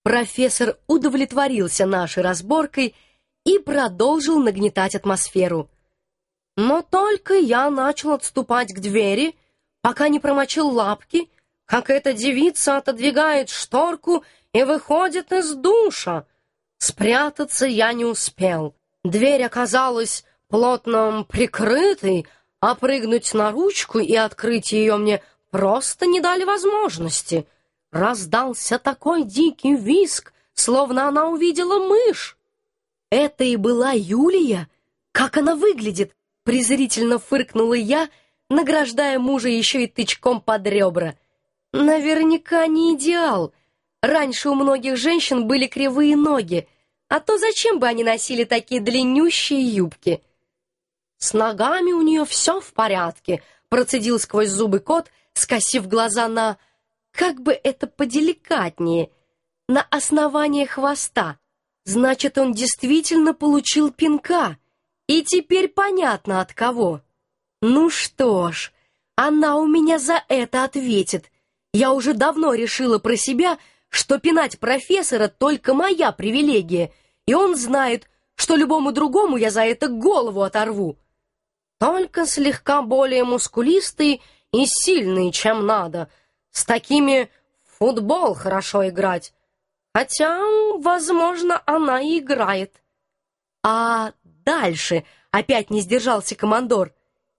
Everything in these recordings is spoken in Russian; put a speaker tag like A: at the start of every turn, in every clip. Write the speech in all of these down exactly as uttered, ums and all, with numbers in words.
A: Профессор удовлетворился нашей разборкой и продолжил нагнетать атмосферу. Но только я начал отступать к двери, пока не промочил лапки, как эта девица отодвигает шторку и выходит из душа. Спрятаться я не успел. Дверь оказалась плотно прикрытой, а прыгнуть на ручку и открыть ее мне просто не дали возможности. Раздался такой дикий визг, словно она увидела мышь. «Это и была Юлия? Как она выглядит?» — презрительно фыркнула я, награждая мужа еще и тычком под ребра. «Наверняка не идеал. Раньше у многих женщин были кривые ноги, а то зачем бы они носили такие длиннющие юбки?» «С ногами у нее все в порядке», — процедил сквозь зубы кот, скосив глаза на... как бы это поделикатнее, на основание хвоста. Значит, он действительно получил пинка, и теперь понятно от кого. Ну что ж, она у меня за это ответит. Я уже давно решила про себя, что пинать профессора только моя привилегия, и он знает, что любому другому я за это голову оторву. Только слегка более мускулистый и сильный, чем надо. С такими в футбол хорошо играть. Хотя, возможно, она и играет. А дальше опять не сдержался командор.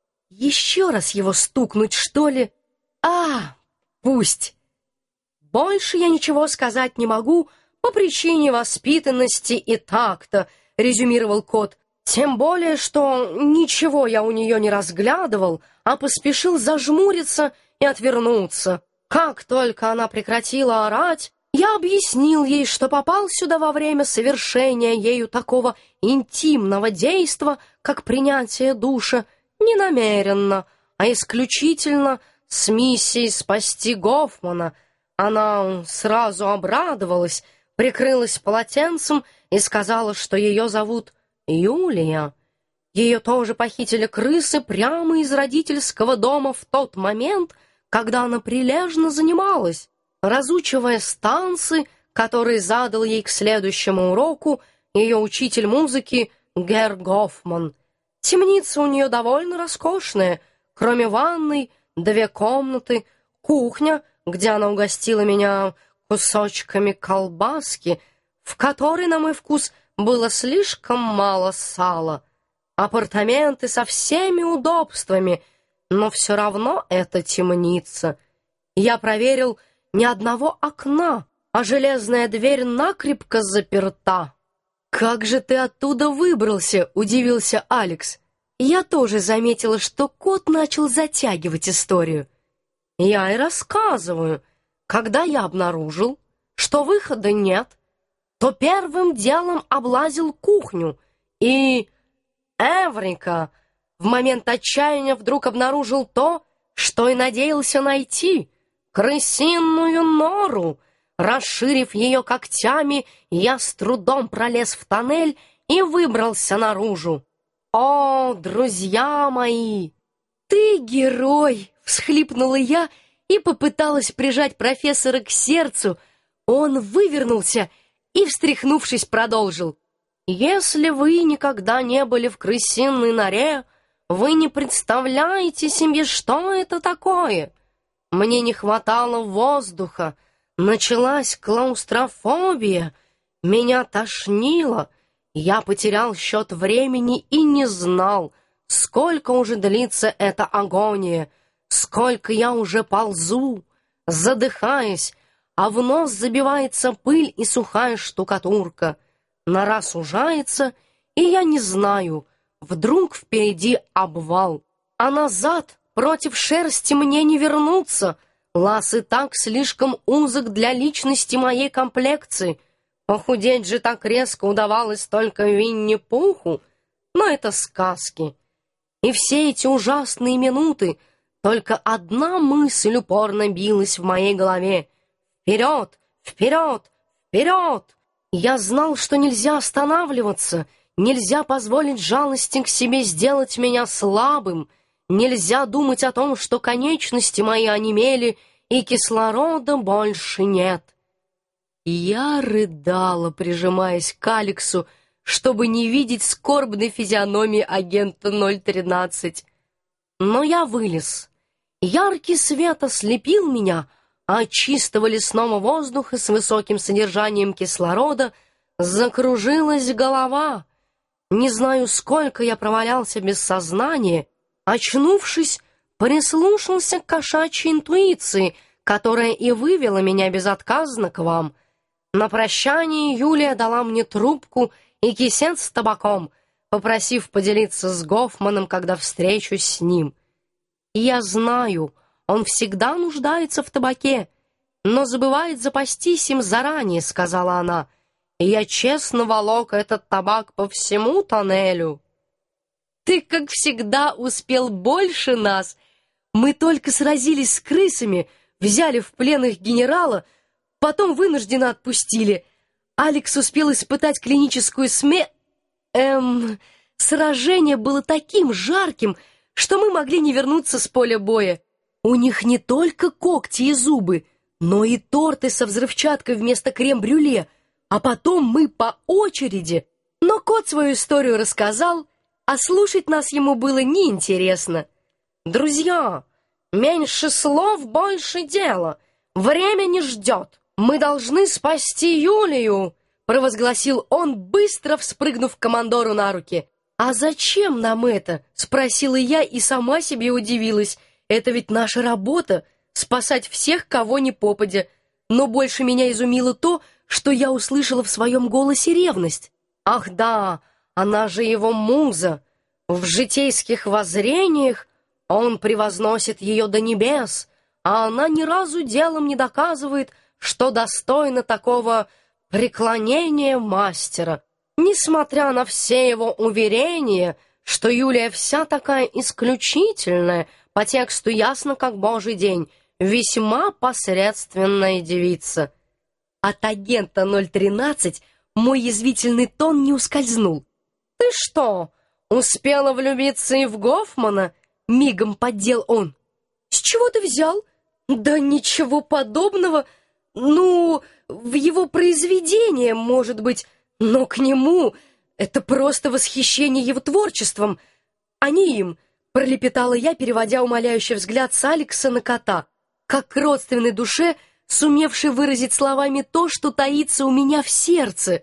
A: Еще раз его стукнуть, что ли? А, пусть. Больше я ничего сказать не могу по причине воспитанности и такта, резюмировал кот. Тем более, что ничего я у нее не разглядывал, а поспешил зажмуриться и отвернуться. Как только она прекратила орать, я объяснил ей, что попал сюда во время совершения ею такого интимного действа, как принятие душа, не намеренно, а исключительно с миссией спасти Гофмана. Она сразу обрадовалась, прикрылась полотенцем и сказала, что ее зовут Юлия. Ее тоже похитили крысы прямо из родительского дома в тот момент, когда она прилежно занималась, разучивая станцы, которые задал ей к следующему уроку ее учитель музыки Герр Гофман. Темница у нее довольно роскошная, кроме ванной, две комнаты, кухня, где она угостила меня кусочками колбаски, в которой, на мой вкус, было слишком мало сала, апартаменты со всеми удобствами, но все равно это темница. Я проверил ни одного окна, а железная дверь накрепко заперта. «Как же ты оттуда выбрался?» — удивился Алекс. Я тоже заметила, что кот начал затягивать историю. Я и рассказываю. Когда я обнаружил, что выхода нет, то первым делом облазил кухню и... Эврика! В момент отчаяния вдруг обнаружил то, что и надеялся найти — крысиную нору. Расширив ее когтями, я с трудом пролез в тоннель и выбрался наружу. О, друзья мои! «Ты герой!» — всхлипнула я и попыталась прижать профессора к сердцу. Он вывернулся и, встряхнувшись, продолжил. «Если вы никогда не были в крысиной норе, вы не представляете себе, что это такое. Мне не хватало воздуха, началась клаустрофобия, меня тошнило, я потерял счет времени и не знал, сколько уже длится эта агония, сколько я уже ползу, задыхаясь, а в нос забивается пыль и сухая штукатурка. Нора сужается, и я не знаю, вдруг впереди обвал, а назад против шерсти мне не вернуться. Лаз и так слишком узок для личности моей комплекции. Похудеть же так резко удавалось только Винни-Пуху, но это сказки. И все эти ужасные минуты только одна мысль упорно билась в моей голове. Вперед, вперед, вперед! Я знал, что нельзя останавливаться, нельзя позволить жалости к себе сделать меня слабым, нельзя думать о том, что конечности мои онемели и кислорода больше нет. Я рыдала, прижимаясь к Алексу, чтобы не видеть скорбной физиономии агента ноль тринадцать. Но я вылез. Яркий свет ослепил меня, а от чистого лесного воздуха с высоким содержанием кислорода закружилась голова. Не знаю, сколько я провалялся без сознания. Очнувшись, прислушался к кошачьей интуиции, которая и вывела меня безотказно к вам. На прощание Юлия дала мне трубку и кисет с табаком, попросив поделиться с Гофманом, когда встречусь с ним. Я знаю, он всегда нуждается в табаке, но забывает запастись им заранее, сказала она, и я честно волок этот табак по всему тоннелю. Ты, как всегда, успел больше нас. Мы только сразились с крысами, взяли в плен их генерала, потом вынужденно отпустили. Алекс успел испытать клиническую сме... Эм... Сражение было таким жарким, что мы могли не вернуться с поля боя. У них не только когти и зубы, но и торты со взрывчаткой вместо крем-брюле, а потом мы по очереди. Но кот свою историю рассказал, а слушать нас ему было неинтересно. «Друзья, меньше слов, больше дела. Время не ждет. Мы должны спасти Юлию», — провозгласил он, быстро вспрыгнув командору на руки. «А зачем нам это?» — спросила я и сама себе удивилась. «Это ведь наша работа — спасать всех, кого ни попадя». Но больше меня изумило то, что я услышала в своем голосе ревность. «Ах да, она же его муза. В житейских воззрениях он превозносит ее до небес, а она ни разу делом не доказывает, что достойна такого преклонения мастера. Несмотря на все его уверения, что Юлия вся такая исключительная, по тексту ясно, как божий день, весьма посредственная девица». От агента ноль тринадцать мой язвительный тон не ускользнул. «Ты что, успела влюбиться и в Гофмана?» — мигом поддел он. «С чего ты взял?» «Да ничего подобного. Ну, в его произведение, может быть, но к нему это просто восхищение его творчеством, а не им», — пролепетала я, переводя умоляющий взгляд с Алекса на кота, как к родственной душе, сумевшей выразить словами то, что таится у меня в сердце.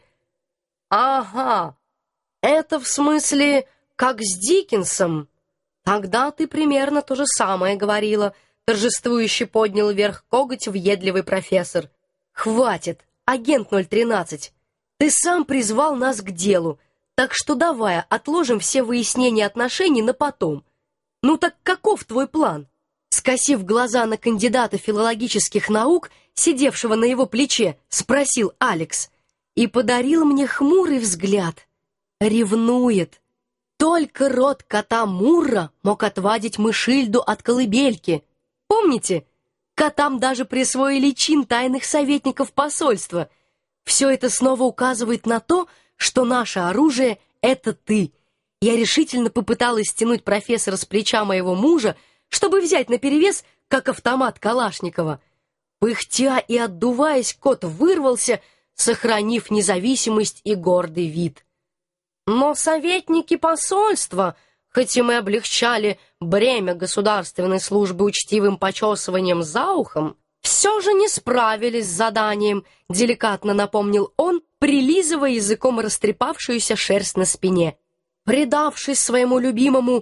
A: «Ага, это в смысле, как с Диккенсом. Тогда ты примерно то же самое говорила», — торжествующе поднял вверх коготь въедливый профессор. «Хватит, агент ноль тринадцать. Ты сам призвал нас к делу, так что давай отложим все выяснения отношений на потом. Ну так каков твой план?» Скосив глаза на кандидата филологических наук, сидевшего на его плече, спросил Алекс и подарил мне хмурый взгляд. Ревнует. Только род кота Мурра мог отвадить Мышильду от колыбельки. Помните? Котам даже присвоили чин тайных советников посольства. Все это снова указывает на то, что наше оружие — это ты. Я решительно попыталась стянуть профессора с плеча моего мужа, чтобы взять наперевес, как автомат Калашникова. Пыхтя и отдуваясь, кот вырвался, сохранив независимость и гордый вид. Но советники посольства, хоть и мы облегчали бремя государственной службы учтивым почесыванием за ухом, все же не справились с заданием, деликатно напомнил он, прилизывая языком растрепавшуюся шерсть на спине. Предавшись своему любимому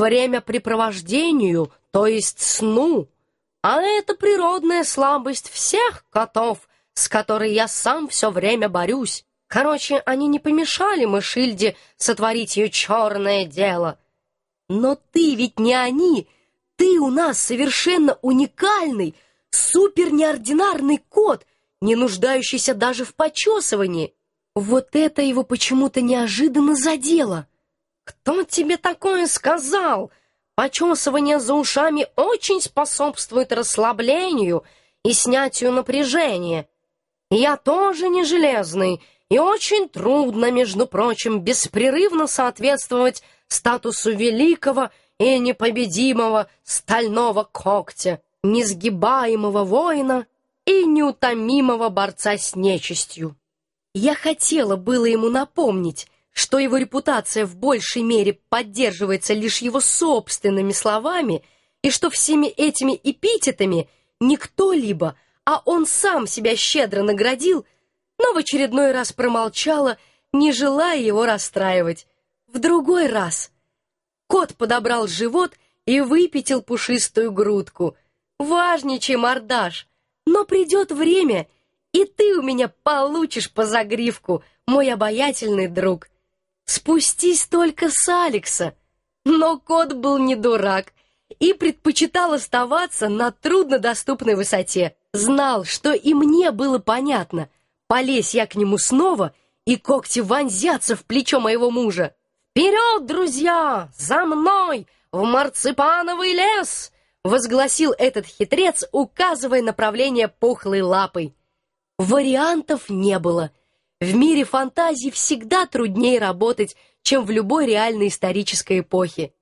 A: времяпрепровождению, то есть сну, а это природная слабость всех котов, с которой я сам все время борюсь. Короче, они не помешали Мышильде сотворить ее черное дело. Но ты ведь не они, ты у нас совершенно уникальный, супернеординарный кот, не нуждающийся даже в почесывании. Вот это его почему-то неожиданно задело. «Кто тебе такое сказал? Почесывание за ушами очень способствует расслаблению и снятию напряжения. Я тоже не железный, и очень трудно, между прочим, беспрерывно соответствовать статусу великого и непобедимого стального когтя, несгибаемого воина и неутомимого борца с нечистью. Я хотела было ему напомнить, что его репутация в большей мере поддерживается лишь его собственными словами, и что всеми этими эпитетами не кто-либо, а он сам себя щедро наградил, но в очередной раз промолчала, не желая его расстраивать. В другой раз кот подобрал живот и выпятил пушистую грудку. Важничай, мордаш, но придет время, и ты у меня получишь по загривку, мой обаятельный друг. Спустись только с Алекса. Но кот был не дурак и предпочитал оставаться на труднодоступной высоте. Знал, что и мне было понятно. Полезь я к нему снова, и когти вонзятся в плечо моего мужа. «Вперед, друзья! За мной! В марципановый лес!» — возгласил этот хитрец, указывая направление пухлой лапой. Вариантов не было. В мире фантазий всегда труднее работать, чем в любой реальной исторической эпохе.